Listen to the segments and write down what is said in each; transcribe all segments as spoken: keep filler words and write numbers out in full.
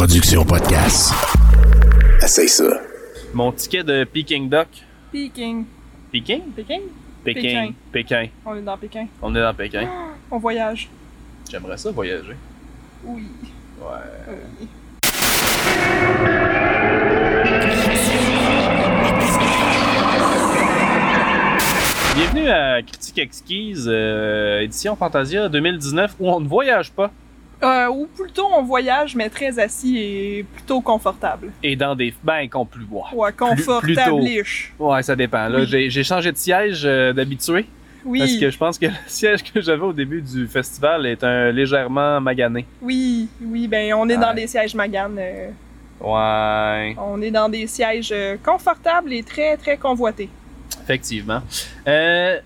production podcast. Essaye ça. Mon ticket de Peking Duck. Peking. Peking? Pékin? Pékin. Pékin. Pékin. On est dans Pékin. On est dans Pékin. Oh, on voyage. J'aimerais ça voyager. Oui. Ouais. Oui. Bienvenue à Critique Exquise, euh, édition Fantasia deux mille dix-neuf, où on ne voyage pas. Euh, ou plutôt on voyage, mais très assis et plutôt confortable. Et dans des bains qu'on plus boit. Ouais, confortable-ish. Ouais, ça dépend. Là, Oui. j'ai, j'ai changé de siège euh, d'habitué. Oui. Parce que je pense que le siège que j'avais au début du festival est un légèrement magané. Oui, oui, ben on est Ouais. dans des sièges Magane. euh, Ouais. on est dans des sièges euh, confortables et très, très convoités. Effectivement. Euh,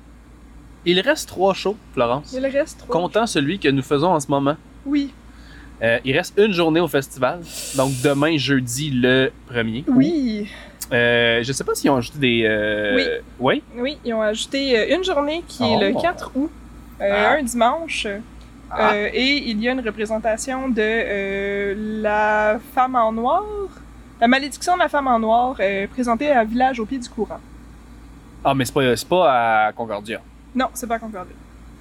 il reste trois shows, Florence. Il reste trois. Comptant celui que nous faisons en ce moment. Oui, Euh, il reste une journée au festival. Donc demain, jeudi, le premier. oui, Euh, je sais pas s'ils ont ajouté des... euh, Oui. Oui? oui. Ils ont ajouté euh, une journée qui est Oh. le quatre août, euh, Ah. un dimanche. Ah. Euh, et il y a une représentation de euh, la femme en noir, la malédiction de la femme en noir, euh, présentée à Village au pied du courant. Ah, mais c'est pas, c'est pas à Concordia. Non, c'est pas Concordia.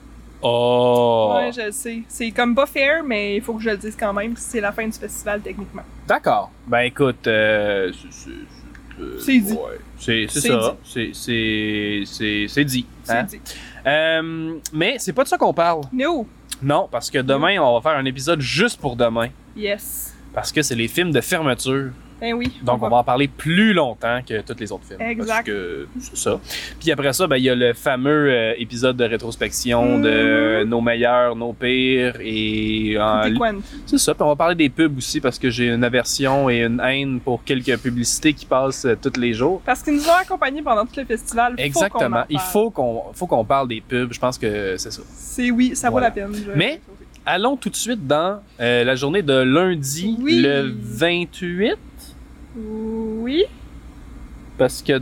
Oh! Ouais, je le sais. C'est comme pas fair, mais il faut que je le dise quand même, c'est la fin du festival techniquement. D'accord. Ben écoute, euh, c'est, c'est, c'est, euh, C'est dit. ouais. C'est, c'est C'est ça. dit. C'est, c'est, c'est, c'est dit. C'est hein? dit. Euh, mais c'est pas de ça qu'on parle. No. Non, parce que demain, on va faire un épisode juste pour demain. Yes. Parce que c'est les films de fermeture. Ben oui. Donc, on va en parler plus longtemps que tous les autres films. Exact. Parce que c'est ça. Puis après ça, ben, il y a le fameux euh, épisode de rétrospection de Mhm. nos meilleurs, nos pires. Et en- Des Quant. c'est ça. Puis on va parler des pubs aussi parce que j'ai une aversion et une haine pour quelques publicités qui passent euh, tous les jours. Parce qu'ils nous ont accompagnés pendant tout le festival. Faut Exactement. qu'on en Il parle. faut qu'on, faut qu'on parle des pubs. Je pense que c'est ça. C'est oui, ça Voilà. vaut la peine. je- Mais- Allons tout de suite dans euh, la journée de lundi, Oui. le vingt-huit. Oui. Parce que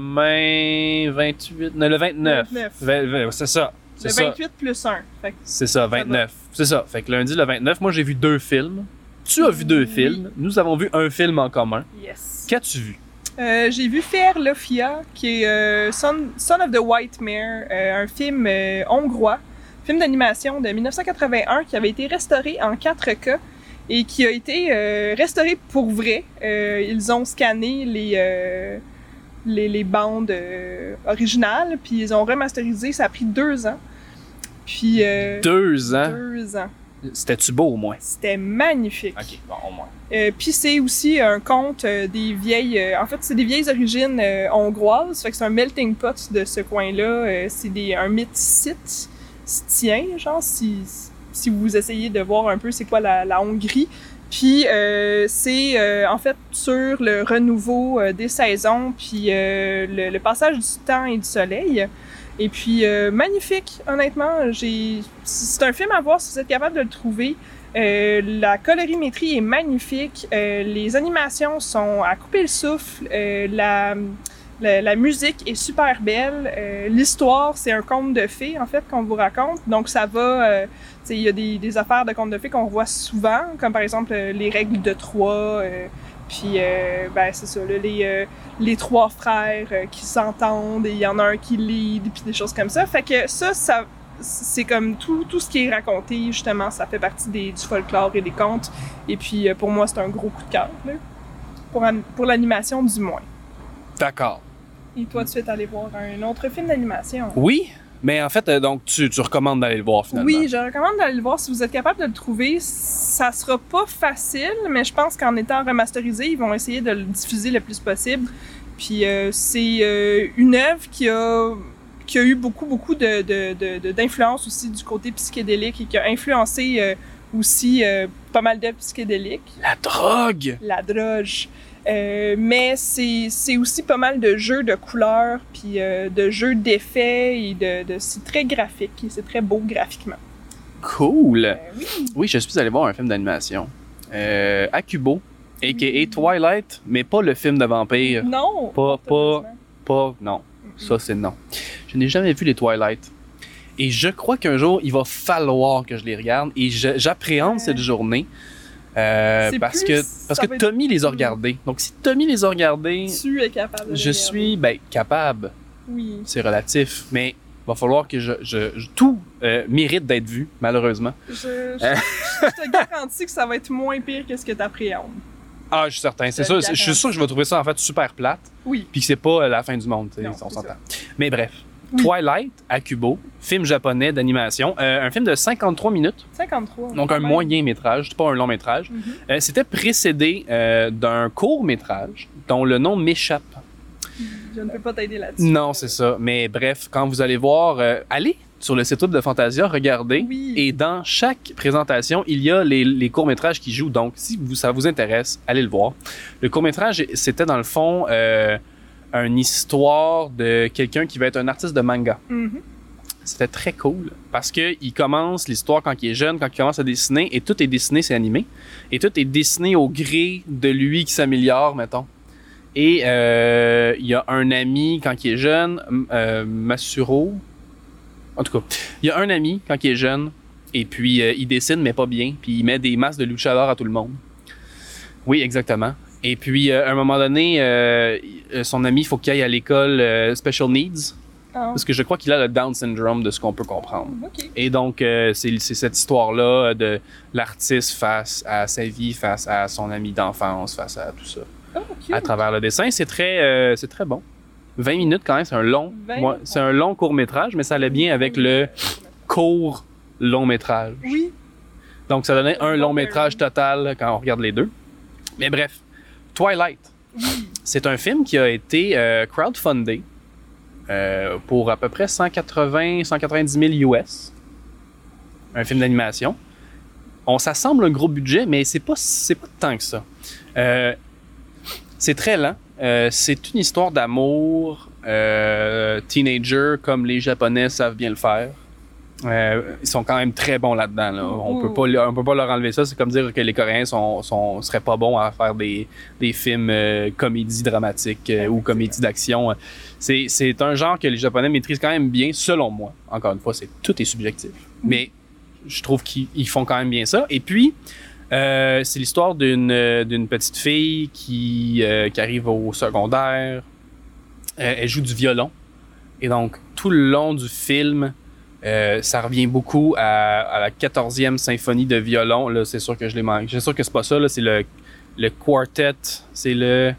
demain, vingt-huit, non, le vingt-neuf. vingt-neuf. Vingt- vingt, c'est ça. C'est Le ça. vingt-huit plus un. Fait que C'est ça, vingt-neuf. C'est ça. Fait que lundi, le vingt-neuf, moi j'ai vu deux films. Tu as vu deux Oui. films. Nous avons vu un film en commun. yes. Qu'as-tu vu? Euh, j'ai vu Faire Lofia, qui est euh, Son, Son of the White Mare, euh, un film euh, hongrois, film d'animation de dix-neuf cent quatre-vingt-un qui avait été restauré en quatre K et qui a été euh, restauré pour vrai. Euh, ils ont scanné les, euh, les, les bandes euh, originales, puis ils ont remasterisé. Ça a pris deux ans. Puis euh, Deux ans. deux ans. C'était-tu beau au moins? C'était magnifique. Ok, bon, au moins. Euh, Puis c'est aussi un conte euh, des vieilles... euh, en fait, c'est des vieilles origines euh, hongroises. Fait que c'est un melting pot de ce coin-là. Euh, c'est des, un mythe scythe, scythien, genre, si, si vous essayez de voir un peu c'est quoi la, la Hongrie. Puis euh, c'est euh, en fait sur le renouveau euh, des saisons, puis euh, le, le passage du temps et du soleil. Et puis, euh, magnifique, honnêtement. J'ai... C'est un film à voir si vous êtes capable de le trouver. Euh, la colorimétrie est magnifique. Euh, les animations sont à couper le souffle. Euh, la, la, la musique est super belle. Euh, l'histoire, c'est un conte de fées, en fait, qu'on vous raconte. Donc, ça va... Euh, tu sais, il y a des, des affaires de contes de fées qu'on revoit souvent, comme par exemple euh, les règles de Troie. Euh, puis, euh, ben, c'est ça, là, les... Euh, les trois frères euh, qui s'entendent et il y en a un qui lead, puis des choses comme ça. Fait que ça, ça c'est comme tout, tout ce qui est raconté, justement, ça fait partie des, du folklore et des contes. Et puis, euh, pour moi, c'est un gros coup de cœur, là. Pour, an- pour l'animation, du moins. D'accord. Et toi, tu es allé voir un autre film d'animation? Oui, mais en fait, euh, donc tu, tu recommandes d'aller le voir finalement. Oui, je recommande d'aller le voir si vous êtes capable de le trouver. Ça sera pas facile, mais je pense qu'en étant remasterisé, ils vont essayer de le diffuser le plus possible. Puis euh, c'est euh, une œuvre qui a, qui a eu beaucoup, beaucoup de, de, de, de- d'influence aussi du côté psychédélique et qui a influencé euh, aussi euh, pas mal d'œuvres psychédéliques. La drogue! La droge. Euh, mais c'est, c'est aussi pas mal de jeux de couleurs, puis euh, de jeux d'effets, et de, de, c'est très graphique, et c'est très beau graphiquement. Cool! Euh, oui. Oui, je suis allé voir un film d'animation. Euh, Akubo, a k a. Twilight, mais pas le film de vampire. Non! Pas, pas, malheureusement. pas, non. Ça, c'est non. Je n'ai jamais vu les Twilight. Et je crois qu'un jour, il va falloir que je les regarde. Et je- j'appréhende Ouais. cette journée Euh, C'est parce plus- que, ça parce que va être- Tommy les a regardés. Donc, si Tommy les a regardés, Tu es capable de je les suis ben, capable. regarder. Oui. C'est relatif. Mais il va falloir que je. je, je- tout euh, mérite d'être vu, malheureusement. Je, je, je te garantis que ça va être moins pire que ce que tu appréhendes. Ah, je suis certain. C'est Je te ça. le Je suis sûr que je vais trouver ça en fait super plate. Oui. Puis que c'est pas euh, la fin du monde. tu sais, Non, on c'est s'entend. ça. Mais bref. Oui. Twilight, Akubo, film japonais d'animation. Euh, un film de cinquante-trois minutes. cinquante-trois. Donc un quand même. moyen métrage, c'est pas un long métrage. Mhm. Euh, C'était précédé euh, d'un court métrage dont le nom m'échappe. Je ne peux pas t'aider là-dessus. Non, c'est ça. Mais bref, quand vous allez voir, euh, allez sur le site web de Fantasia, regardez. Oui. Et dans chaque présentation, il y a les, les courts-métrages qui jouent. Donc, si vous, ça vous intéresse, allez le voir. Le court-métrage, c'était dans le fond euh, une histoire de quelqu'un qui va être un artiste de manga. Mhm. C'était très cool parce que il commence l'histoire quand il est jeune, quand il commence à dessiner, et tout est dessiné, c'est animé, et tout est dessiné au gré de lui qui s'améliore, mettons. Et euh, il y a un ami quand il est jeune, euh, Masuro. En tout cas, il y a un ami quand il est jeune, et puis euh, il dessine mais pas bien, puis il met des masques de luchador à tout le monde. Oui, exactement. Et puis euh, à un moment donné, euh, son ami, il faut qu'il aille à l'école euh, Special Needs. Ah, Parce que je crois qu'il a le Down syndrome de ce qu'on peut comprendre. ok. Et donc, euh, c'est c'est cette histoire-là de l'artiste face à sa vie, face à son ami d'enfance, face à tout ça. Oh, cute. À travers le dessin, c'est très, euh, c'est très bon. vingt minutes quand même, c'est un long, vingt moi, c'est un long court-métrage, mais ça allait bien avec le court long-métrage. Oui. Donc, ça donnait un Bon, long-métrage euh, total quand on regarde les deux. Mais bref, Twilight, c'est un film qui a été euh, crowdfundé euh, pour à peu près cent quatre-vingts à cent quatre-vingt-dix mille U S. Un film d'animation. On s'assemble un gros budget, mais c'est pas, c'est pas tant que ça. Euh, c'est très lent. Euh, c'est une histoire d'amour euh, teenager comme les Japonais savent bien le faire. Euh, ils sont quand même très bons là-dedans. Là. On Ouh. peut pas, on peut pas leur enlever ça. C'est comme dire que les Coréens sont, sont, seraient pas bons à faire des, des films euh, comédies dramatiques euh, ou comédies d'action. C'est, c'est un genre que les Japonais maîtrisent quand même bien, selon moi. Encore une fois, c'est, tout est subjectif. Mais je trouve qu'ils ils font quand même bien ça. Et puis, euh, c'est l'histoire d'une, euh, d'une petite fille qui, euh, qui arrive au secondaire. Euh, elle joue du violon. Et donc, tout le long du film, euh, ça revient beaucoup à, à la quatorzième symphonie de violon. Là, c'est sûr que je l'ai manqué. C'est sûr que c'est pas ça. Là, c'est le, le quartet. C'est le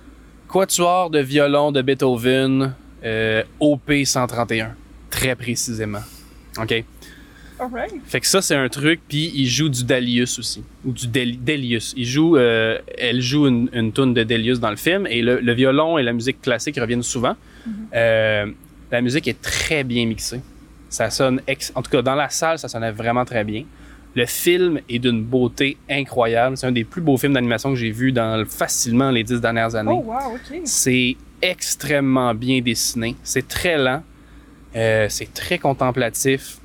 quatuor de violon de Beethoven, euh, O P cent trente et un. Très précisément. OK? Alright. Fait que ça, c'est un truc. Puis il joue du Delius aussi. Ou du Del- Delius. Il joue, euh, elle joue une, une toune de Delius dans le film. Et le, le violon et la musique classique reviennent souvent. Mm-hmm. Euh, la musique est très bien mixée. Ça sonne... Ex- en tout cas, dans la salle, ça sonnait vraiment très bien. Le film est d'une beauté incroyable. C'est un des plus beaux films d'animation que j'ai vu dans facilement les dix dernières années. Oh, wow, ok. C'est extrêmement bien dessiné. C'est très lent. Euh, c'est très contemplatif.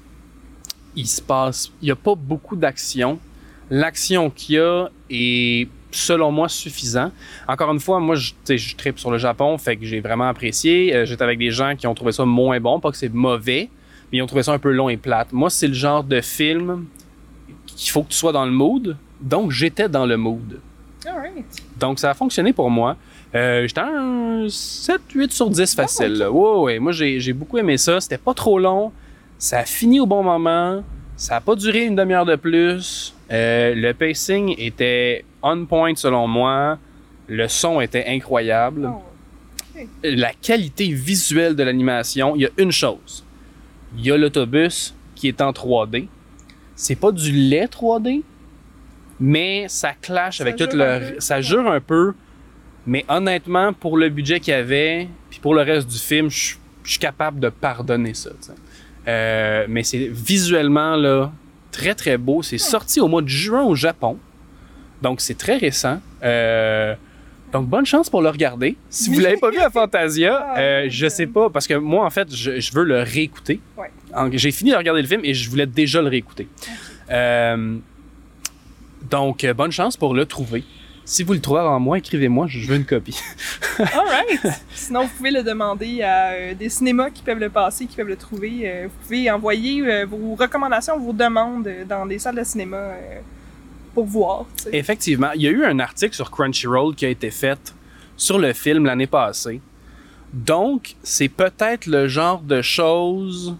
Il se passe... Il n'y a pas beaucoup d'action. L'action qu'il y a est, selon moi, suffisant. Encore une fois, moi, je, tu sais, je tripe sur le Japon, fait que j'ai vraiment apprécié. Euh, j'étais avec des gens qui ont trouvé ça moins bon. Pas que c'est mauvais, mais ils ont trouvé ça un peu long et plate. Moi, c'est le genre de film qu'il faut que tu sois dans le mood. Donc, j'étais dans le mood. Alright. Donc, ça a fonctionné pour moi. Euh, j'étais à un sept huit sur dix facile. Là. Ouais, ouais. Moi, j'ai, j'ai beaucoup aimé ça. C'était pas trop long. Ça a fini au bon moment. Ça a pas duré une demi-heure de plus. Euh, le pacing était on point selon moi. Le son était incroyable. Oh. La qualité visuelle de l'animation, il y a une chose. Il y a l'autobus qui est en trois D. C'est pas du lait trois D, mais ça clash Ça avec tout jure un le... peu. Ça jure un peu, mais honnêtement, pour le budget qu'il y avait, puis pour le reste du film, je je suis capable de pardonner ça. t'sais. Euh, mais c'est visuellement là, très très beau. C'est sorti au mois de juin au Japon, donc c'est très récent. Euh, donc bonne chance pour le regarder. Si vous Oui. l'avez pas vu à Fantasia, Ah, euh, oui, je sais oui. pas, parce que moi en fait, je, je veux le réécouter. Ouais. En- J'ai fini de regarder le film et je voulais déjà le réécouter. Euh, donc euh, bonne chance pour le trouver. Si vous le trouvez avant moi, écrivez-moi, je veux une copie. Alright. Sinon, vous pouvez le demander à euh, des cinémas qui peuvent le passer, qui peuvent le trouver. Euh, vous pouvez envoyer euh, vos recommandations, vos demandes euh, dans des salles de cinéma. Euh, pour voir. T'sais. Effectivement. Il y a eu un article sur Crunchyroll qui a été fait sur le film l'année passée. Donc, c'est peut-être le genre de choses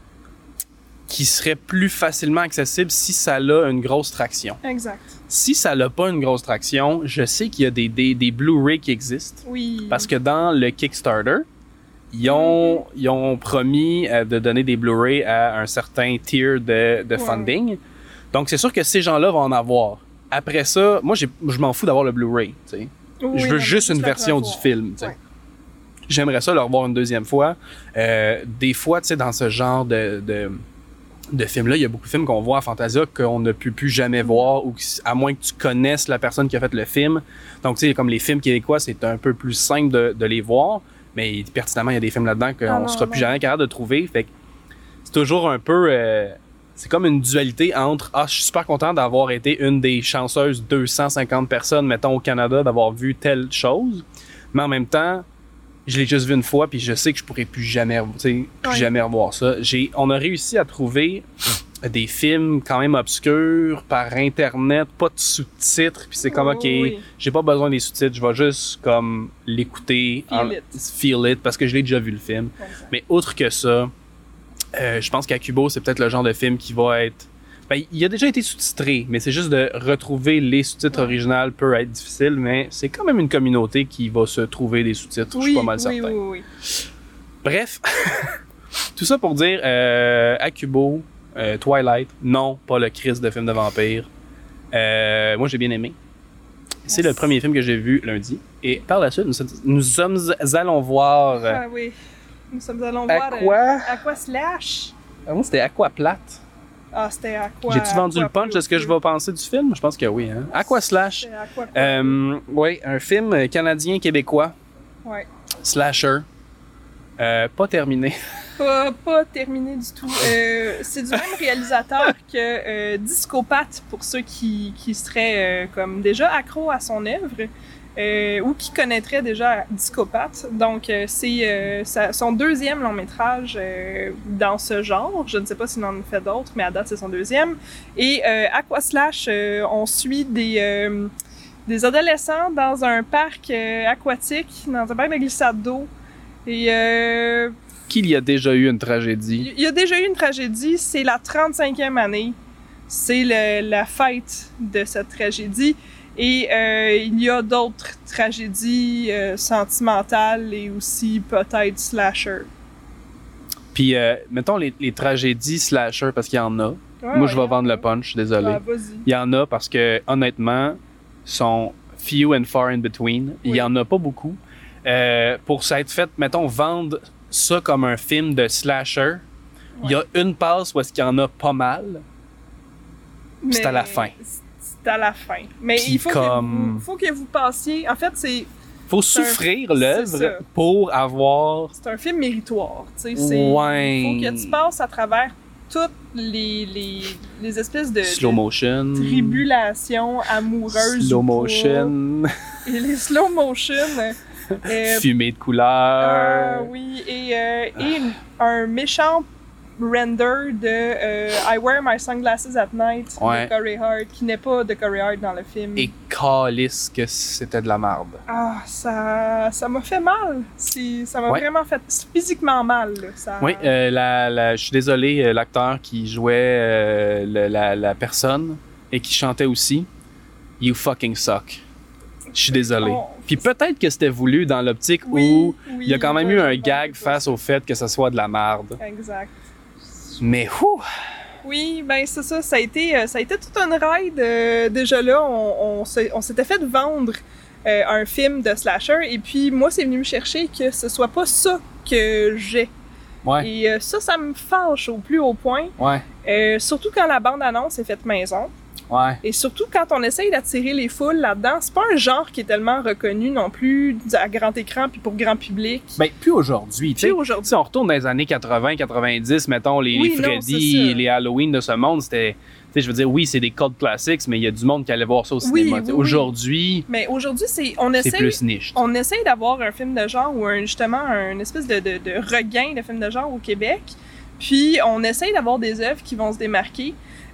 qui serait plus facilement accessible si ça a une grosse traction. Exact. Si ça n'a pas une grosse traction, je sais qu'il y a des, des, des Blu-ray qui existent. Oui. Parce que dans le Kickstarter, ils ont, mm-hmm. ils ont promis euh, de donner des Blu-ray à un certain tier de, de funding. Ouais. Donc, c'est sûr que ces gens-là vont en avoir. Après ça, moi, j'ai, je m'en fous d'avoir le Blu-ray. Oui, je veux juste une version du film. Ouais. J'aimerais ça le revoir une deuxième fois. Euh, des fois, tu sais, dans ce genre de, de, de films-là, il y a beaucoup de films qu'on voit à Fantasia qu'on ne peut plus jamais voir, ou à moins que tu connaisses la personne qui a fait le film. Donc, tu sais, comme les films québécois, c'est un peu plus simple de, de les voir, mais pertinemment, il y a des films là-dedans qu'on ah ne sera non. plus jamais capable de trouver. Fait que c'est toujours un peu... Euh, c'est comme une dualité entre « Ah, je suis super content d'avoir été une des chanceuses deux cent cinquante personnes, mettons, au Canada, d'avoir vu telle chose. » Mais en même temps, je l'ai juste vu une fois, puis je sais que je pourrais plus jamais, plus oui. jamais revoir ça. J'ai, on a réussi à trouver des films quand même obscurs par Internet, pas de sous-titres, puis c'est comme, OK, oui. j'ai pas besoin des sous-titres, je vais juste comme l'écouter, feel, en, it. feel it, parce que je l'ai déjà vu le film. Okay. Mais outre que ça, euh, je pense qu'Akubo, c'est peut-être le genre de film qui va être... Ben, il a déjà été sous-titré, mais c'est juste de retrouver les sous-titres ouais. originaux peut être difficile, mais c'est quand même une communauté qui va se trouver des sous-titres, oui, je suis pas mal oui, certain. Oui, oui, Bref, tout ça pour dire, euh, Akubo, euh, Twilight, non, pas le Christ de film de vampire. Euh, moi, j'ai bien aimé. C'est yes. le premier film que j'ai vu lundi. Et par la suite, nous, nous sommes allons voir... Euh, ah oui, nous sommes allons voir... Aqua... Euh, Aqua Slash. Ah, moi, c'était Aqua Plate. Ah, c'était Aqua... J'ai-tu vendu Aqua le punch de ce que je vais penser du film? Je pense que oui. Hein? Aqua Slash. Aqua euh, oui, un film canadien-québécois. Ouais. Slasher. Euh, pas terminé. Pas, pas terminé du tout. Euh, c'est du même réalisateur que euh, Discopath, pour ceux qui, qui seraient euh, comme déjà accros à son œuvre. Euh, ou qui connaîtrait déjà Discopath. Donc, euh, c'est euh, sa, son deuxième long métrage euh, dans ce genre. Je ne sais pas s'il en a fait d'autres, mais à date, c'est son deuxième. Et euh, Aqua Slash, euh, on suit des, euh, des adolescents dans un parc euh, aquatique, dans un parc de glissade d'eau. Et... Euh, Qu'il y a déjà eu une tragédie. Il y a déjà eu une tragédie. C'est la trente-cinquième année. C'est le, la fête de cette tragédie. Et euh, il y a d'autres tragédies euh, sentimentales et aussi peut-être slasher. Puis, euh, mettons les, les tragédies slasher, parce qu'il y en a. Ouais, Moi, ouais, je vais ouais. vendre le punch, je suis désolé. Ah, vas-y. Il y en a parce que, honnêtement, sont few and far in between. Oui. Il y en a pas beaucoup. Euh, pour ça être fait, mettons, vendre ça comme un film de slasher, ouais. il y a une passe où est-ce qu'il y en a pas mal. Puis c'est à la fin. C'est à la fin. Mais Puis il faut, comme... que vous, faut que vous passiez... En fait, c'est... Faut c'est souffrir un... l'œuvre pour avoir... C'est un film méritoire. Tu sais, ouais. Il faut que tu passes à travers toutes les, les, les espèces de... Slow motion. De tribulations amoureuses. Slow motion. Et les slow motion... Euh, Fumée de couleur. Euh, oui, et, euh, et un méchant render de euh, I Wear My Sunglasses at Night ouais. de Corey Hart, qui n'est pas de Corey Hart dans le film. Et calisse que c'était de la merde. Ah, ça, ça m'a fait mal. C'est, ça m'a ouais. vraiment fait physiquement mal. Là. Ça... Oui, euh, la, la, je suis désolé, l'acteur qui jouait euh, le, la, la personne et qui chantait aussi, You fucking suck. Je suis désolé. Oh, Puis peut-être que c'était voulu dans l'optique oui, où oui, il y a quand même eu un gag face ça. au fait que ça soit de la merde. Exact. Mais ouh! Oui, ben c'est ça. Ça a été, ça a été toute une ride. Euh, déjà là, on, on, on s'était fait vendre euh, un film de slasher et puis moi, c'est venu me chercher que ce soit pas ça que j'ai. Ouais. Et euh, ça, ça me fâche au plus haut point. Ouais. Euh, surtout quand la bande-annonce est faite maison. Ouais. Et surtout quand on essaye d'attirer les foules là-dedans, c'est pas un genre qui est tellement reconnu non plus à grand écran puis pour grand public. Ben, plus aujourd'hui. Plus aujourd'hui. Si on retourne dans les années quatre-vingts quatre-vingt-dix, mettons, les, oui, les Freddy, non, les Halloween de ce monde, c'était... Tu sais, je veux dire, oui, c'est des codes classiques, mais il y a du monde qui allait voir ça au oui, cinéma. Oui, aujourd'hui... Mais aujourd'hui, c'est... On essaye, c'est plus niche. On essaye d'avoir un film de genre ou un, justement un espèce de, de, de regain de film de genre au Québec. Puis on essaye d'avoir des œuvres qui vont se démarquer.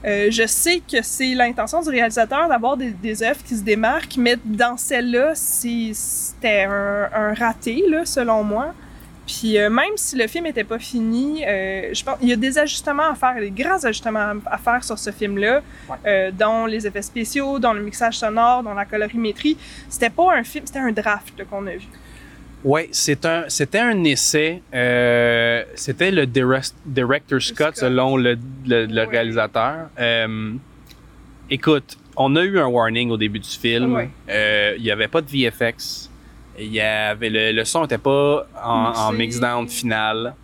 Euh, je sais que c'est l'intention du réalisateur d'avoir des, des œuvres qui se démarquent, mais dans celle-là, c'est, c'était un, un raté, là, selon moi. Puis euh, même si le film était pas fini, euh, je pense il y a des ajustements à faire, des grands ajustements à faire sur ce film-là, ouais. euh, dont les effets spéciaux, dont le mixage sonore, dont la colorimétrie. C'était pas un film, c'était un draft là, qu'on a vu. Oui, c'est un, c'était un essai. Euh, c'était le direct, director's cut, selon le, le, le ouais. réalisateur. Euh, écoute, on a eu un warning au début du film. Ouais. Euh, il n'y avait pas de V F X. Il y avait le, le son n'était pas en, en mix-down final.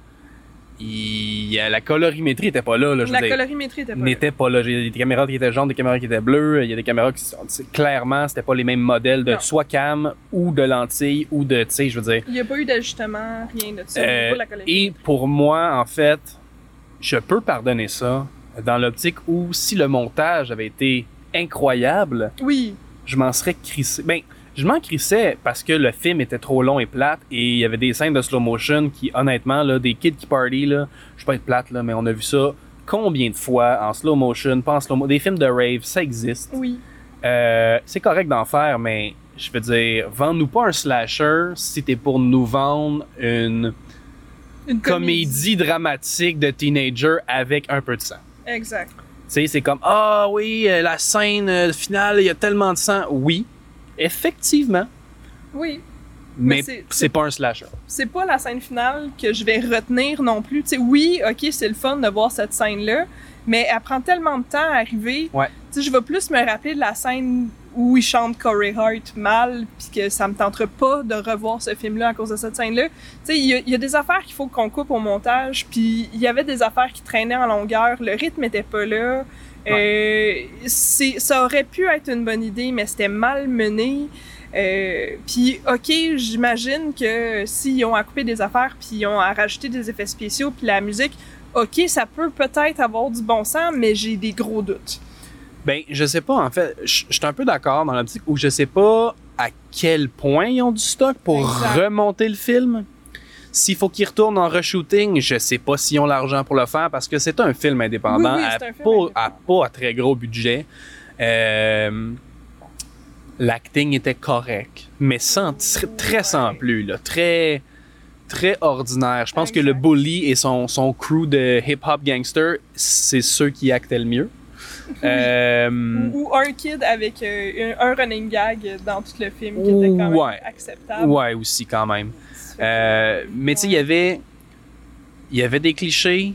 Il, la colorimétrie n'était pas là. là je la veux colorimétrie n'était pas n'était là. pas là. Il y a des caméras qui étaient jaunes, des caméras qui étaient bleues. Il y a des caméras qui sont... Clairement, c'était pas les mêmes modèles de non. soit cam ou de lentilles ou de... Tu sais, je veux dire... Il n'y a pas eu d'ajustement, rien de ça. Euh, pas la et pour moi, en fait, je peux pardonner ça dans l'optique où si le montage avait été incroyable, oui. je m'en serais crissé. Ben, je m'en crissais parce que le film était trop long et plate et il y avait des scènes de slow motion qui, honnêtement, là, des kids qui party, là, je peux pas être plate, là, mais on a vu ça combien de fois en slow motion, pas en slow motion. Des films de rave, ça existe. Oui. Euh, c'est correct d'en faire, mais je veux dire, vends-nous pas un slasher si t'es pour nous vendre une, une comédie. comédie dramatique de teenager avec un peu de sang. Exact. Tu sais, c'est comme, ah oui, la scène finale, il y a tellement de sang. Oui. Effectivement. Oui. Mais, mais c'est, c'est pas un slasher. C'est pas la scène finale que je vais retenir non plus. Tu sais, oui, ok, c'est le fun de voir cette scène-là, mais elle prend tellement de temps à arriver. Ouais. Tu sais, je vais plus me rappeler de la scène où il chante Corey Hart mal, puis que ça me tenterait pas de revoir ce film-là à cause de cette scène-là. Tu sais, il y, y a des affaires qu'il faut qu'on coupe au montage, puis il y avait des affaires qui traînaient en longueur, le rythme était pas là. Ouais. Euh, c'est, ça aurait pu être une bonne idée, mais c'était mal mené. Euh, puis, ok, j'imagine que s'ils ont à couper des affaires, puis ils ont à rajouter des effets spéciaux, puis la musique, ok, ça peut peut-être avoir du bon sens, mais j'ai des gros doutes. Ben, je sais pas, en fait, je suis un peu d'accord dans l'optique où je sais pas à quel point ils ont du stock pour exact. Remonter le film. S'il faut qu'ils retournent en reshooting, je sais pas s'ils ont l'argent pour le faire parce que c'est un film indépendant, oui, oui, à, un film pas, indépendant. à pas à très gros budget. Euh, l'acting était correct, mais sans, très sans plus, là, très, très ordinaire. Je pense exact. Que le bully et son, son crew de hip-hop gangster, c'est ceux qui actaient le mieux. Oui. Euh, ou, ou un kid avec euh, un running gag dans tout le film qui était quand même ouais. acceptable. Ouais, aussi quand même. Euh, mais tu sais, il y avait il y avait des clichés,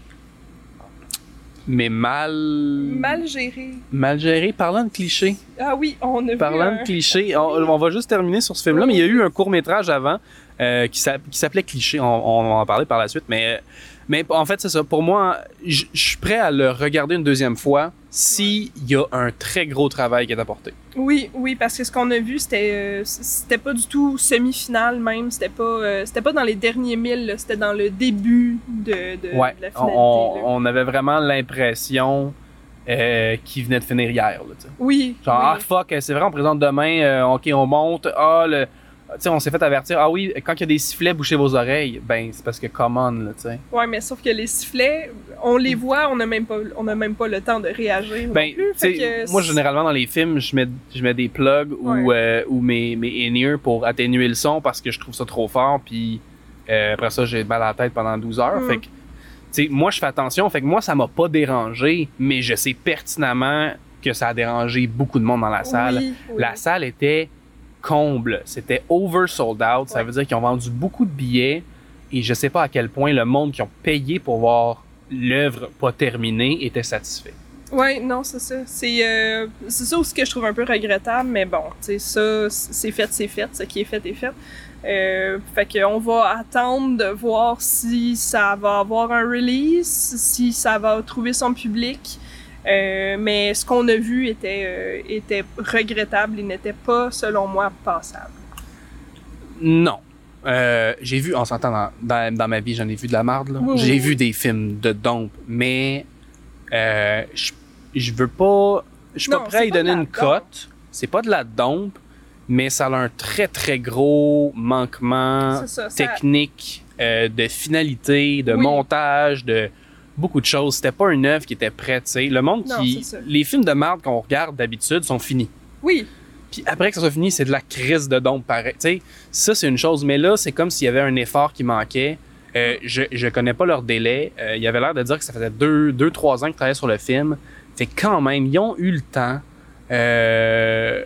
mais mal... Mal gérés. Mal gérés. Parlant de clichés. Ah oui, on a Parlant vu de un... clichés, on, on va juste terminer sur ce film-là, mais il y a eu un court-métrage avant euh, qui, qui s'appelait Cliché. On, on va en parler par la suite, mais... Mais en fait, c'est ça. Pour moi, je suis prêt à le regarder une deuxième fois s'il y a un très gros travail qui est apporté. Oui, oui, parce que ce qu'on a vu, c'était euh, c'était pas du tout semi-final même. C'était pas euh, c'était pas dans les derniers milles, là. C'était dans le début de, de, ouais, de la finalité. On, on avait vraiment l'impression euh, qu'il venait de finir hier. Là, oui. Genre, oui. ah fuck, c'est vrai, on présente demain, euh, ok, on monte, ah, le... Tu sais, on s'est fait avertir, ah oui, quand il y a des sifflets, bouchez vos oreilles. Ben, c'est parce que come on, là, tu sais. Ouais, mais sauf que les sifflets, on les voit, on n'a même pas, on n'a même pas le temps de réagir. Ben, tu sais, moi, généralement, dans les films, je mets, je mets des plugs ouais. ou, euh, ou mes, mes in-ears pour atténuer le son parce que je trouve ça trop fort, puis euh, après ça, j'ai mal à la tête pendant douze heures. Mm. Fait que, tu sais, moi, je fais attention, fait que moi, ça m'a pas dérangé, mais je sais pertinemment que ça a dérangé beaucoup de monde dans la salle. Oui, oui. La salle était comble. C'était over sold out. Ça ouais. veut dire qu'ils ont vendu beaucoup de billets et je sais pas à quel point le monde qui ont payé pour voir l'œuvre pas terminée était satisfait. Ouais, non, c'est ça. C'est, euh, c'est ça aussi que je trouve un peu regrettable, mais bon, tu sais, ça, c'est fait, c'est fait. Ce qui est fait est fait. Euh, fait qu'on va attendre de voir si ça va avoir un release, si ça va trouver son public. Euh, mais ce qu'on a vu était, euh, était regrettable et n'était pas, selon moi, passable. Non. Euh, j'ai vu, on s'entend dans, dans, dans ma vie, j'en ai vu de la marde, là. Oui, j'ai oui. vu des films de dompe, mais euh, je, je veux pas... Je suis pas prêt à y donner une cote. C'est pas de la dompe, mais ça a un très, très gros manquement ça, technique, ça... euh, de finalité, de oui. montage, de... beaucoup de choses. C'était pas une œuvre qui était prête, tu sais. Le monde Non, qui... c'est ça. Les films de merde qu'on regarde d'habitude sont finis. Oui, Puis après que ça soit fini, c'est de la crise de dompe pareil. Tu sais, ça, c'est une chose. Mais là, c'est comme s'il y avait un effort qui manquait. Euh, je, je connais pas leur délai. Euh, il avait l'air de dire que ça faisait deux, deux, trois ans qu'ils travaillaient sur le film. Fait que quand même, ils ont eu le temps. Euh...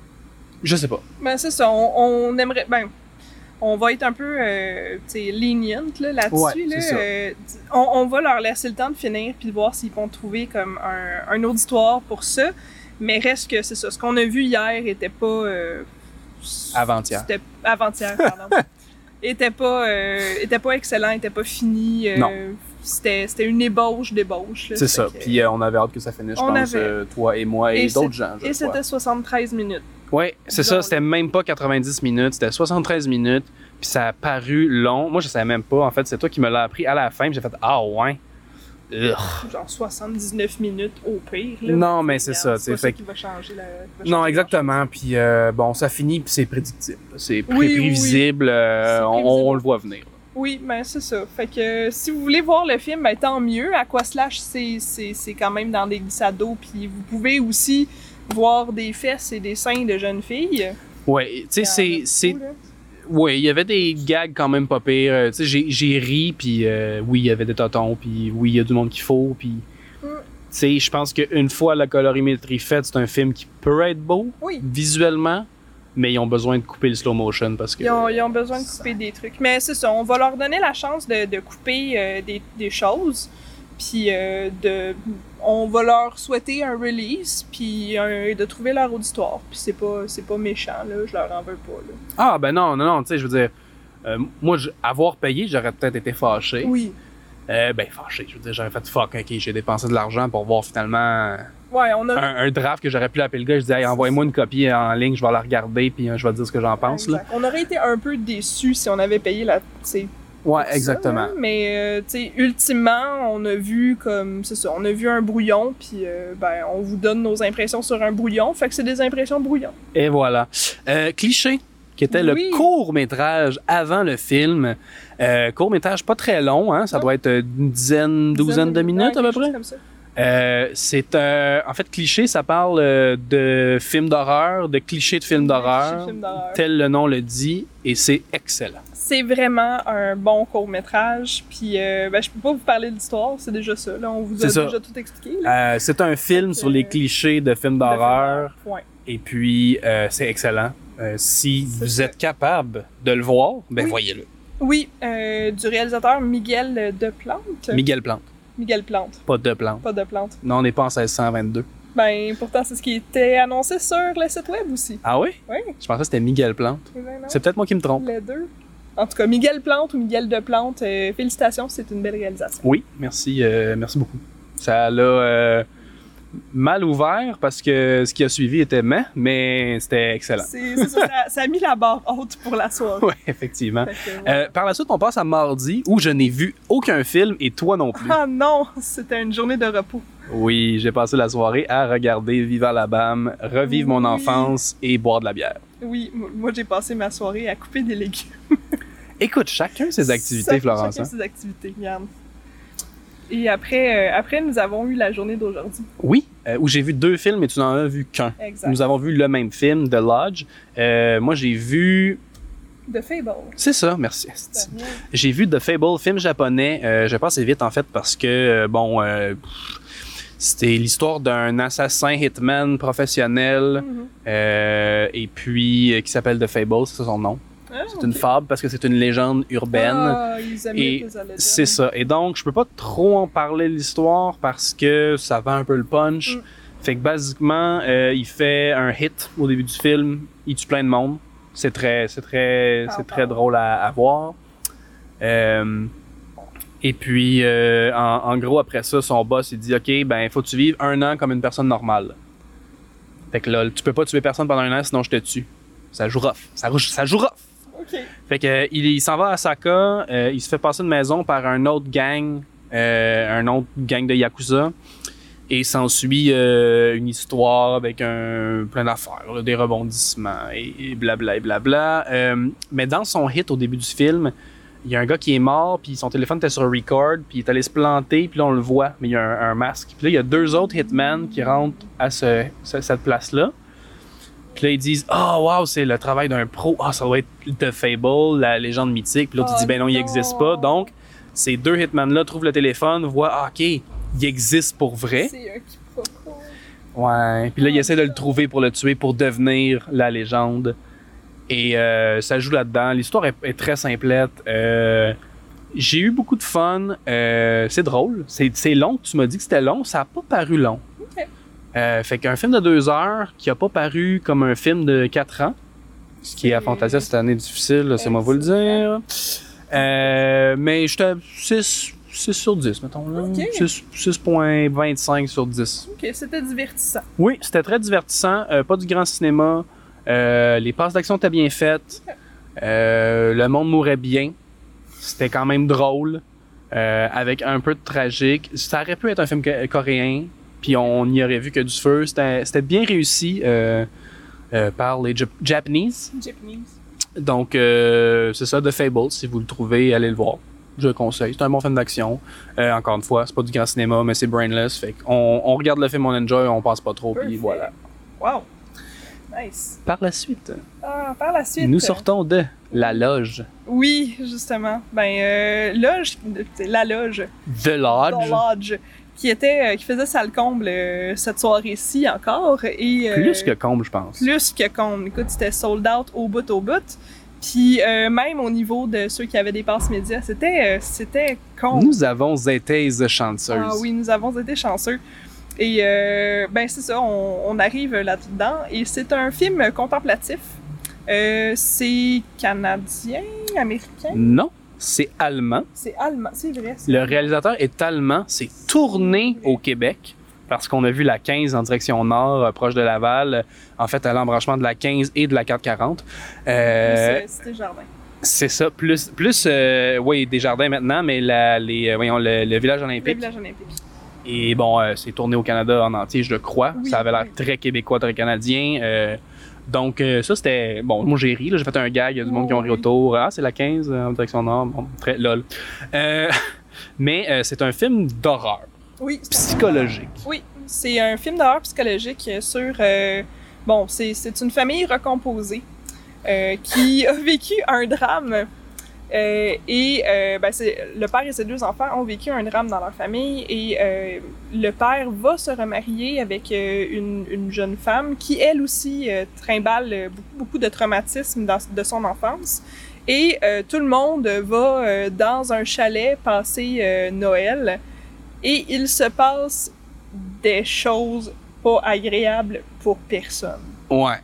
Je sais pas. ben c'est ça. On, on aimerait. Ben, on va être un peu euh, tu sais, lenient là, là-dessus. Ouais, là. c'est ça. Euh, on, on va leur laisser le temps de finir puis de voir s'ils vont trouver comme un, un auditoire pour ça. Mais reste que c'est ça. Ce qu'on a vu hier était pas. Euh, Avant-hier. C'était avant-hier, pardon. était pas, euh, était pas excellent, était pas fini. Euh, Non. C'était, c'était une ébauche d'ébauche. là. C'est Fait ça. que- Puis euh, on avait hâte que ça finisse, je On pense. avait. euh, toi et moi et, Et d'autres c'est- gens, je Et crois. c'était soixante-treize minutes. Ouais, c'est ça. Disons-le. C'était même pas quatre-vingt-dix minutes. C'était soixante-treize minutes. Puis ça a paru long. Moi, je savais même pas. En fait, c'est toi qui me l'as appris à la fin. Puis j'ai fait « Ah ouais! » Ugh. Genre soixante-dix-neuf minutes au pire. Là. Non, mais c'est ça, Regarde, tu C'est sais, pas ça fait qui va changer la... qui va Non, changer exactement. Puis euh, bon, ça finit, puis c'est prédictible. C'est pré- Oui, oui, prévisible. euh, C'est on, prévisible. on le voit venir. Oui, ben c'est ça. Fait que euh, si vous voulez voir le film, ben tant mieux. Aquaslash, c'est, c'est, c'est quand même dans des glissades d'eau. Puis vous pouvez aussi voir des fesses et des seins de jeunes filles. Ouais, tu sais, Il y en a c'est. beaucoup, c'est là. Ouais, il y avait des gags quand même pas pires. Euh, Tu sais, j'ai- j'ai ri, puis euh, oui, il y avait des totons, puis oui, il y a du monde qu'il faut, puis. Mm. Tu sais, je pense qu'une fois la colorimétrie faite, c'est un film qui peut être beau Oui. visuellement, mais ils ont besoin de couper le slow motion parce que. Ils ont, ils ont besoin de couper des trucs. Mais c'est ça, on va leur donner la chance de, de couper euh, des, des choses. Puis euh, de, on va leur souhaiter un release, puis un- de trouver leur auditoire. Puis c'est pas, c'est pas méchant, là, je leur en veux pas. Là. Ah, ben non, non, non, tu sais, je veux dire, euh, moi, je- avoir payé, j'aurais peut-être été fâché. Oui. Euh, ben, fâché, je veux dire, j'aurais fait fuck, ok, j'ai dépensé de l'argent pour voir finalement Ouais, on a. un, un draft que j'aurais pu appeler le gars. Je disais, hey, envoyez-moi une copie en ligne, je vais la regarder, puis euh, je vais te dire ce que j'en pense, là. Exact. On aurait été un peu déçus si on avait payé la. t'sais, Ouais, pour ça, exactement. là. Mais, euh, tu sais, ultimement, on a vu comme. C'est ça, on a vu un brouillon, puis euh, ben, on vous donne nos impressions sur un brouillon. Fait que c'est des impressions brouillon. Et voilà. Euh, Cliché, qui était Oui. le court-métrage avant le film. Euh, court-métrage pas très long, hein, ça Non. doit être une dizaine, douzaine de minutes à peu Ouais, quelque près. chose comme ça. Euh, c'est euh, en fait Cliché, ça parle euh, de films d'horreur, de clichés de films d'horreur, Film d'horreur. tel le nom le dit, et c'est excellent. C'est vraiment un bon court-métrage. Puis, euh, ben, je peux pas vous parler de l'histoire, c'est déjà ça. Là, on vous a C'est ça. déjà tout expliqué. Là. Euh, c'est un film Fait que, sur les euh, clichés de films d'horreur, Point. et puis euh, c'est excellent. Euh, si C'est vous ça. êtes capable de le voir, ben Oui. voyez-le. Oui, euh, du réalisateur Miguel Deplante. Miguel Plante, Miguel Plante, pas de Plante. pas Deplante. Non, on n'est pas en seize cent vingt-deux. Ben, pourtant, c'est ce qui était annoncé sur le site web aussi. Ah oui? Oui, Je pensais que c'était Miguel Plante. ben non. C'est peut-être moi qui me trompe. Les deux. En tout cas, Miguel Plante ou Miguel Deplante, euh, félicitations, c'est une belle réalisation. Oui, merci, euh, merci beaucoup. Ça l'a euh, mal ouvert parce que ce qui a suivi était meh, mais c'était excellent. C'est, c'est ça, ça, ça a mis la barre haute pour la soirée. Oui, effectivement. Fait que, ouais. Euh, par la suite, on passe à mardi où je n'ai vu aucun film et toi non plus. Ah non, c'était une journée de repos. Oui, j'ai passé la soirée à regarder Viva la Bam, revivre mon Oui. enfance et boire de la bière. Oui, m- moi j'ai passé ma soirée à couper des légumes. Écoute, chacun ses activités, Chaque- Florence. Chacun hein? ses activités, regarde. Et après, euh, après, nous avons eu la journée d'aujourd'hui. Oui, euh, où j'ai vu deux films et tu n'en as vu qu'un. Exact. Nous avons vu le même film, The Lodge. Euh, moi, j'ai vu... De Fable. C'est ça, merci. C'est rien. J'ai vu The Fable, film japonais. Euh, je passe vite en fait parce que, euh, bon, euh, pff, c'était l'histoire d'un assassin hitman professionnel Mhm. euh, et puis euh, qui s'appelle The Fable, c'est ça son nom. Ah, C'est une fable parce que c'est une légende urbaine. Ah, ils aiment Et mieux que Legend. C'est ça. Et donc, je peux pas trop en parler de l'histoire parce que ça vend un peu le punch. Mm. Fait que basiquement, euh, il fait un hit au début du film, il tue plein de monde. C'est très, c'est très, Ah, c'est très ah. drôle à, à voir. Euh, et puis, euh, en, en gros, après ça, son boss, il dit, OK, ben, faut que tu vives un an comme une personne normale. Fait que là, tu peux pas tuer personne pendant un an, sinon je te tue. Ça joue rough. Ça, joue- ça joue rough. OK. Fait que euh, il, il s'en va à Saka, euh, il se fait passer une maison par un autre gang, euh, un autre gang de Yakuza. Et s'ensuit euh, une histoire avec un plein d'affaires, là, des rebondissements et, et blabla et blabla. Euh, mais dans son hit au début du film, il y a un gars qui est mort, puis son téléphone était sur record, puis il est allé se planter, puis là on le voit, mais il y a un, un masque. Puis là il y a deux autres hitmen qui rentrent à ce, ce- cette place-là. Puis là ils disent ah oh, wow, c'est le travail d'un pro, ah ça doit être The Fable, la légende mythique. Puis l'autre Oh il dit ben non, il non. n'existe pas. Donc ces deux hitmen-là trouvent le téléphone, voient ah, ok, il existe pour vrai. C'est un quiproquo. Ouais. Puis là il essaie de le trouver pour le tuer, pour devenir la légende. Et euh, ça joue là-dedans. L'histoire est, est très simplette. Euh, j'ai eu beaucoup de fun. Euh, c'est drôle. C'est, c'est long. Tu m'as dit que c'était long. Ça n'a pas paru long. Ok. Euh, fait qu'un film de deux heures qui a pas paru comme un film de quatre ans, ce qui est à C'est- Fantasia cette année difficile, là, c'est moi vous le dire. Euh, mais j'étais six sur dix, mettons. Là. Ok. six virgule vingt-cinq sur dix. Ok, c'était divertissant. Oui, c'était très divertissant. Euh, pas du grand cinéma. Euh, les passes d'action étaient bien faites. Euh, le monde mourait bien. C'était quand même drôle. Euh, avec un peu de tragique. Ça aurait pu être un film co- coréen. Puis on y aurait vu que du feu. C'était, c'était bien réussi euh, euh, par les Jap- Japanese. Japanese. Donc, euh, c'est ça, The Fable. Si vous le trouvez, allez le voir. Je le conseille. C'est un bon film d'action. Euh, encore une fois, c'est pas du grand cinéma, mais c'est brainless. Fait qu'on on regarde le film, on enjoy, on passe pas trop. Puis Perfect. voilà. Wow. Nice. Par la suite, Ah, par la suite. nous sortons de La Loge. Oui, justement. Ben, euh, loge, c'est la loge. The Lodge. The Lodge. Qui était, euh, qui faisait salle comble euh, cette soirée-ci encore. Et, euh, Plus que comble, je pense. Plus que comble. Écoute, c'était sold out au bout au bout. Puis euh, même au niveau de ceux qui avaient des passes médias, c'était, euh, c'était comble. Nous avons été chanceuses. Ah oui, nous avons été chanceux. Et euh, ben c'est ça, on, on arrive là-dedans. Et c'est un film contemplatif. Euh, c'est canadien, américain. Non, c'est allemand. C'est allemand, c'est vrai. c'est- Le réalisateur est allemand. C'est tourné au Québec parce qu'on a vu la quinze en direction nord, euh, proche de Laval. euh, En fait, à l'embranchement de la quinze et de la quatre cent quarante. Euh, Plus, euh, C'était Jardin. c'est ça. Plus, plus euh, oui, des jardins maintenant, mais la, les, euh, voyons, le, le village Le olympique. village olympique. Et bon, euh, c'est tourné au Canada en entier, je le crois. Oui, ça avait l'air oui. très québécois, très canadien. Euh, donc, euh, ça, c'était... Bon, moi, j'ai ri. Là, j'ai fait un gag. Il y a du monde qui ont ri Oui. autour. Ah, c'est la quinze euh, en direction nord. Bon, très lol. Euh, mais euh, c'est un film d'horreur Oui. c'est un- psychologique. Oui, c'est un film d'horreur psychologique sur... euh, bon, c'est, c'est une famille recomposée euh, qui a vécu un drame. Euh, et euh, ben, c'est, le père et ses deux enfants ont vécu un drame dans leur famille et euh, le père va se remarier avec euh, une, une jeune femme qui, elle aussi, euh, trimballe euh, beaucoup, beaucoup de traumatismes dans, de son enfance. Et euh, tout le monde va euh, dans un chalet passer euh, Noël et il se passe des choses pas agréables pour personne. Ouais.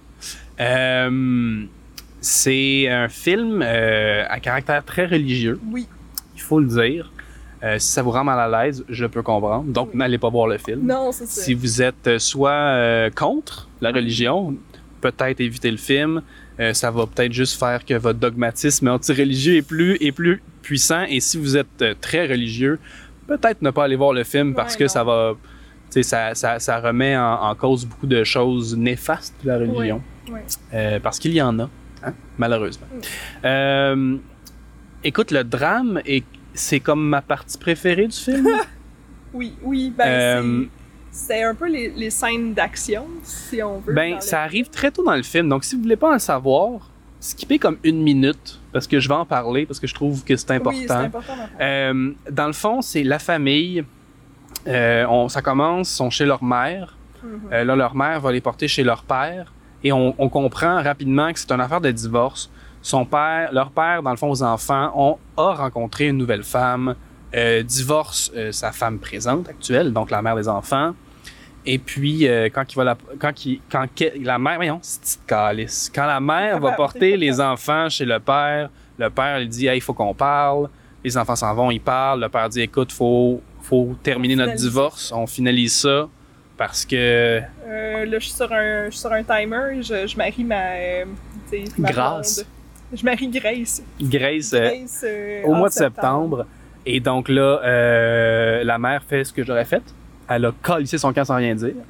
Euh, c'est un film euh, à caractère très religieux, Oui, il faut le dire. Euh, si ça vous rend mal à l'aise, je peux comprendre. Donc, Oui. n'allez pas voir le film. non, c'est ça. Si vous êtes euh, soit euh, contre la religion, peut-être éviter le film. Euh, ça va peut-être juste faire que votre dogmatisme anti-religieux est plus, est plus puissant. Et si vous êtes euh, très religieux, peut-être ne pas aller voir le film parce Ouais, que non. ça va... tu sais, Ça, ça, ça remet en, en cause beaucoup de choses néfastes de la religion. Oui. Euh, parce qu'il y en a, hein, malheureusement. Mm. Euh, écoute, le drame, est, c'est comme ma partie préférée du film. Oui, oui, ben Euh, c'est, c'est un peu les, les scènes d'action, si on veut. dans Ben, le- ça arrive très tôt dans le film, donc si vous voulez pas en savoir, skippez comme une minute, parce que je vais en parler, parce que je trouve que c'est important. Oui, c'est important. d'en parler. Euh, dans le fond, c'est la famille. Euh, on, ça commence, ils sont chez leur mère. Mhm. Euh, là, leur mère va les porter chez leur père. Et on, on comprend rapidement que c'est une affaire de divorce. Son père, leur père, dans le fond, aux enfants, ont, a rencontré une nouvelle femme, euh, divorce euh, sa femme présente, actuelle, donc la mère des enfants. Et puis, euh, quand, il va la, quand, il, quand que- la mère, voyons, c'est petite calice. Quand la mère va Ah, porter c'est les ça. enfants chez le père, le père, il dit, hey, il faut qu'on parle. Les enfants s'en vont, ils parlent. Le père dit, écoute, faut, faut terminer notre Finaliser. divorce. On finalise ça parce que Euh, là, je suis sur un, je suis sur un timer, je, je marie ma. euh, tu sais, ma Grace. blonde. Je marie Grace. Grace, euh, Grace euh, au en mois de septembre. Et donc là, euh, la mère fait ce que j'aurais fait. Elle a calissé son camp sans rien dire.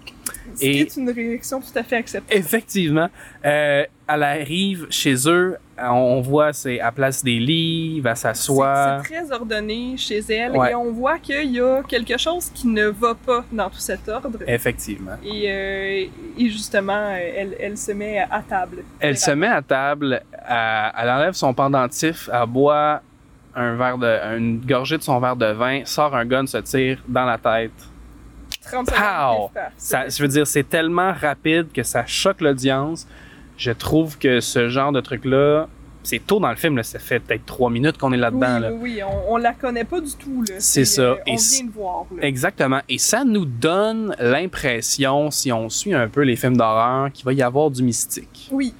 Ce qui est une réaction tout à fait acceptable. Effectivement. Euh, elle arrive chez eux, on voit, c'est à place des lits, va s'asseoir. C'est, c'est très ordonné chez elle Ouais. et on voit qu'il y a quelque chose qui ne va pas dans tout cet ordre. Effectivement. Et, euh, et justement, elle, elle se met à table. Elle se met à table, elle, elle enlève son pendentif, elle boit un verre de, une gorgée de son verre de vin, sort un gun, se tire dans la tête. trente Pow! secondes. pif, paf. Ça, je veux dire, c'est tellement rapide que ça choque l'audience. Je trouve que ce genre de truc-là, c'est tôt dans le film, là, ça fait peut-être trois minutes qu'on est là-dedans. Oui, là. oui, oui, on, on la connaît pas du tout. Là. C'est ça. euh, Et on c- vient de voir. Là. Exactement. Et ça nous donne l'impression, si on suit un peu les films d'horreur, qu'il va y avoir du mystique. Oui.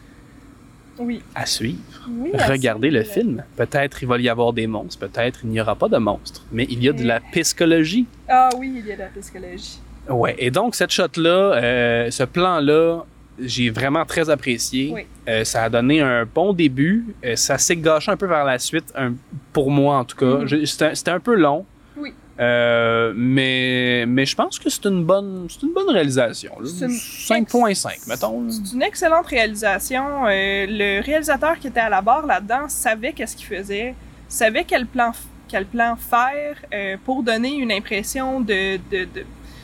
Oui. À suivre. oui Regardez le absolument. film. Peut-être il va y avoir des monstres, peut-être il n'y aura pas de monstres, mais il y a de la psychologie. Ah oui, il y a de la psychologie. Ouais. Et donc cette shot-là, euh, ce plan-là, j'ai vraiment très apprécié. Oui. Euh, ça a donné un bon début. Euh, ça s'est gâché un peu vers la suite, un- pour moi en tout cas. Mhm. Je- C'était c'était un peu long. Oui. Euh, mais, mais je pense que c'est une bonne, c'est une bonne réalisation. là. C'est une cinq virgule cinq, mettons. là. C'est une excellente réalisation. Euh, le réalisateur qui était à la barre là-dedans savait qu'est-ce qu'il faisait, savait quel plan, f- quel plan faire euh, pour donner une impression de... de, de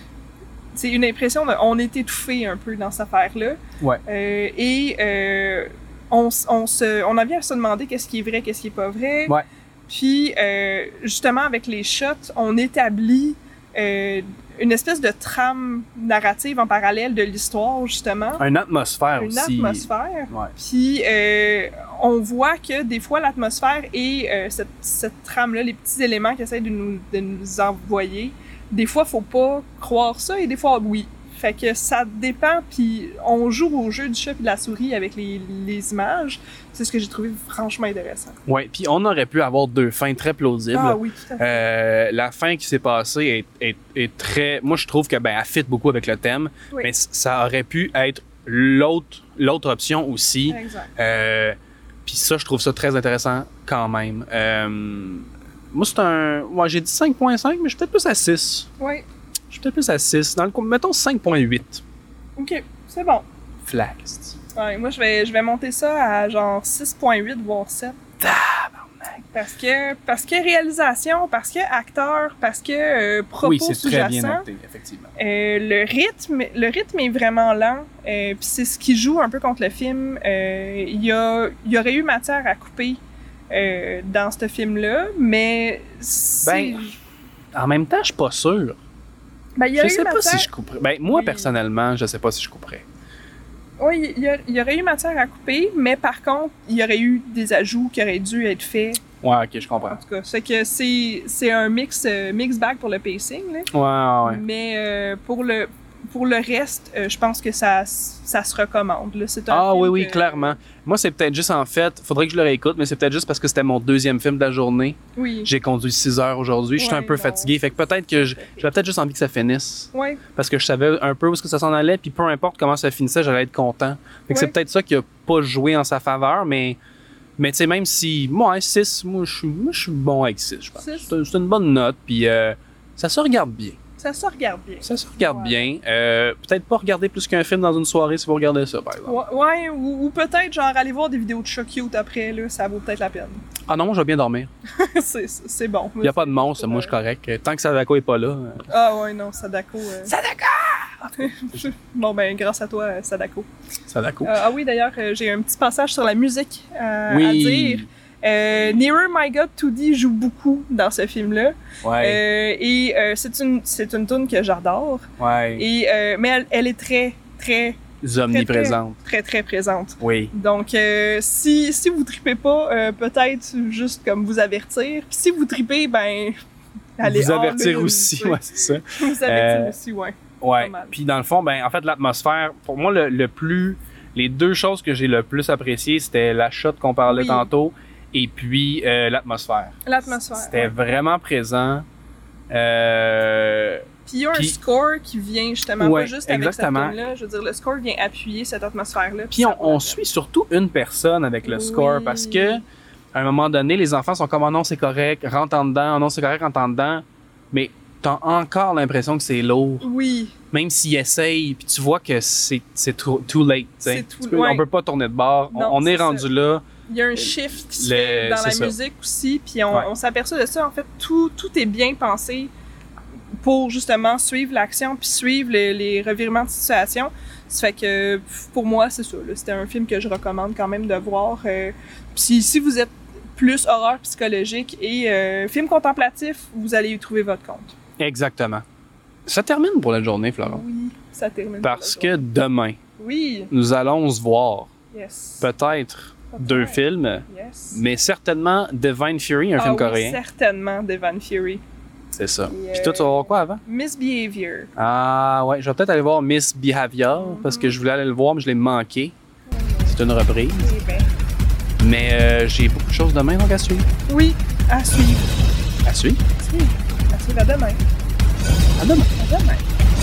c'est une impression de... On est étouffé un peu dans cette affaire-là. Ouais. Euh, et euh, on, s- on, se, on a bien à se demander qu'est-ce qui est vrai, qu'est-ce qui est pas vrai. Ouais. Puis, euh, justement, avec les shots, on établit euh, une espèce de trame narrative en parallèle de l'histoire, justement. Une atmosphère Une aussi. atmosphère. Ouais. Puis, euh, on voit que des fois, l'atmosphère et euh, cette, cette trame-là, les petits éléments qu'ils essaient de nous, de nous envoyer, des fois, faut pas croire ça et des fois, oui. Fait que ça dépend, puis on joue au jeu du chat et de la souris avec les, les images. C'est ce que j'ai trouvé franchement intéressant. Ouais, puis on aurait pu avoir deux fins très plausibles. Ah oui, tout à fait. Euh, la fin qui s'est passée est, est, est très... Moi, je trouve que ben, elle fit beaucoup avec le thème, Oui. mais c- ça aurait pu être l'autre, l'autre option aussi. Exact. Euh, puis ça, je trouve ça très intéressant quand même. Euh, moi, c'est un... Ouais, j'ai dit cinq virgule cinq, mais je suis peut-être plus à six. Oui, Je suis peut-être plus à six. Dans le... Mettons cinq virgule huit. ok, c'est bon. Flag. Ouais, moi, je vais, je vais monter ça à genre six virgule huit, voire sept. Parce que, parce que réalisation, parce que acteur, parce que euh, propos Oui, c'est très bien sous-jacents. acté, effectivement. Euh, le rythme, le rythme est vraiment lent. Euh, Puis c'est ce qui joue un peu contre le film. Euh, Il y, a, il y aurait eu matière à couper euh, dans ce film-là, mais c'est- Ben, En même temps, je suis pas sûr. ben, il y Je aurait sais eu pas matière... si je couperais. Ben, moi, Oui. personnellement, je sais pas si je couperais. Oui, il y, a- il y aurait eu matière à couper, mais par contre, il y aurait eu des ajouts qui auraient dû être faits. Ouais, ok, je En comprends. tout cas, c'est que c'est c'est un mix euh, mix bag pour le pacing, là. Ouais, ouais. Mais euh, pour le pour le reste, euh, je pense que ça ça se recommande. Là. C'est un Ah film oui, oui, que- clairement. Moi, c'est peut-être juste en fait, faudrait que je le réécoute, mais c'est peut-être juste parce que c'était mon deuxième film de la journée. Oui. J'ai conduit six heures aujourd'hui, je suis Ouais, un peu non. fatigué, fait que peut-être que je- j'avais peut-être juste envie que ça finisse. Ouais. Parce que je savais un peu où est-ce que ça s'en allait, puis peu importe comment ça finissait, j'allais être content. Fait que c'est Ouais. peut-être ça qui a pas joué en sa faveur, mais, mais tu sais, même si, moi, six, moi, je suis moi, je suis bon avec six, je pense. Six. C'est c'est une bonne note, puis euh, ça se regarde bien. Ça se regarde bien. Ça se regarde Ouais. bien. Euh, peut-être pas regarder plus qu'un film dans une soirée si vous regardez ça, par exemple. Ouais, ouais, ou, ou peut-être genre aller voir des vidéos de chat cute après, là, ça vaut peut-être la peine. Ah non, je vais bien dormir. c'est c'est- c'est bon. Il n'y a pas de monstre, moi je suis correct. Tant que Sadako est pas là. euh, Ah ouais, non, Sadako. euh, Sadako! bon, ben, grâce à toi, euh, Sadako. Sadako. Euh, ah oui, d'ailleurs, euh, j'ai un petit passage sur la musique euh, à Oui. dire. Euh, Nearer My God deux D joue beaucoup dans ce film-là. Ouais. Euh, et euh, c'est une, c'est une tune que j'adore. Ouais. Et, euh, mais elle, elle est très, très, Omniprésente. très, très présente. Oui. Donc, euh, si, si vous tripez pas, euh, peut-être juste comme vous avertir. Puis si vous tripez, ben, allez Vous hors avertir lune, aussi, tu sais. ouais, c'est ça. Vous avertir Euh, aussi, ouais. Ouais. Pas mal. Puis dans le fond, ben en fait l'atmosphère, pour moi le, le plus, les deux choses que j'ai le plus appréciées, c'était la shot qu'on parlait Oui. tantôt, et puis euh, l'atmosphère. L'atmosphère. C'était ouais. vraiment présent. Euh, Puis il y a un Puis- score qui vient justement Ouais, pas juste avec exactement. cette tune-là. Je veux dire, le score vient appuyer cette atmosphère-là. Puis ça on, vaut on la suit surtout une personne avec le Oui. score parce que à un moment donné, les enfants sont comme oh non c'est correct, rentre en dedans, oh non c'est correct, rentre en dedans. Mais t'as encore l'impression que c'est lourd. Oui. Même s'il essaye, puis tu vois que c'est, c'est too, too late. C'est tout, tu peux, ouais. On peut pas tourner de bord. Non, on, on est, c'est rendu ça. là. Il y a un shift qui se Le- fait dans c'est la ça. musique aussi, puis on, Ouais. on s'aperçoit de ça. En fait, tout, tout est bien pensé pour justement suivre l'action puis suivre le- les revirements de situation. Ça fait que pour moi, c'est ça. Là, c'était un film que je recommande quand même de voir. Euh, puis si vous êtes plus horreur psychologique et euh, film contemplatif, vous allez y trouver votre compte. Exactement. Ça termine pour la journée, Florent. Oui, ça termine. Parce pour que la demain, journée. Oui, nous allons se voir yes. peut-être Peut-être. deux films, Yes. mais certainement Divine Fury, un Ah film oui, coréen. certainement, Devon Fury. C'est ça. Et, Puis toi, tu vas voir quoi avant? Misbehavior. Ah ouais, je vais peut-être aller voir Miss Behavior Mm-hmm. parce que je voulais aller le voir, mais je l'ai manqué. C'est une reprise. Eh ben, Mais euh, j'ai beaucoup de choses demain, donc à suivre. oui, à suivre. À suivre. À suivre. À suivre à demain. À demain. À demain.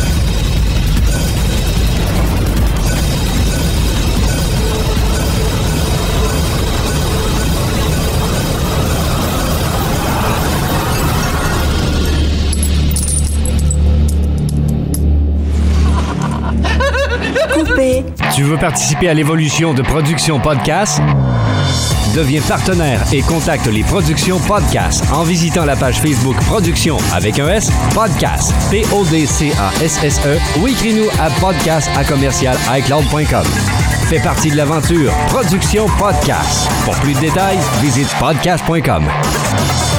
Coupé. Tu veux participer à l'évolution de Production Podcast? Deviens partenaire et contacte les Productions Podcast en visitant la page Facebook Production avec un S, Podcast, P O D C A S S E ou écris-nous à podcast à commercial iCloud point com. Fais partie de l'aventure Production Podcast. Pour plus de détails, visite podcast point com.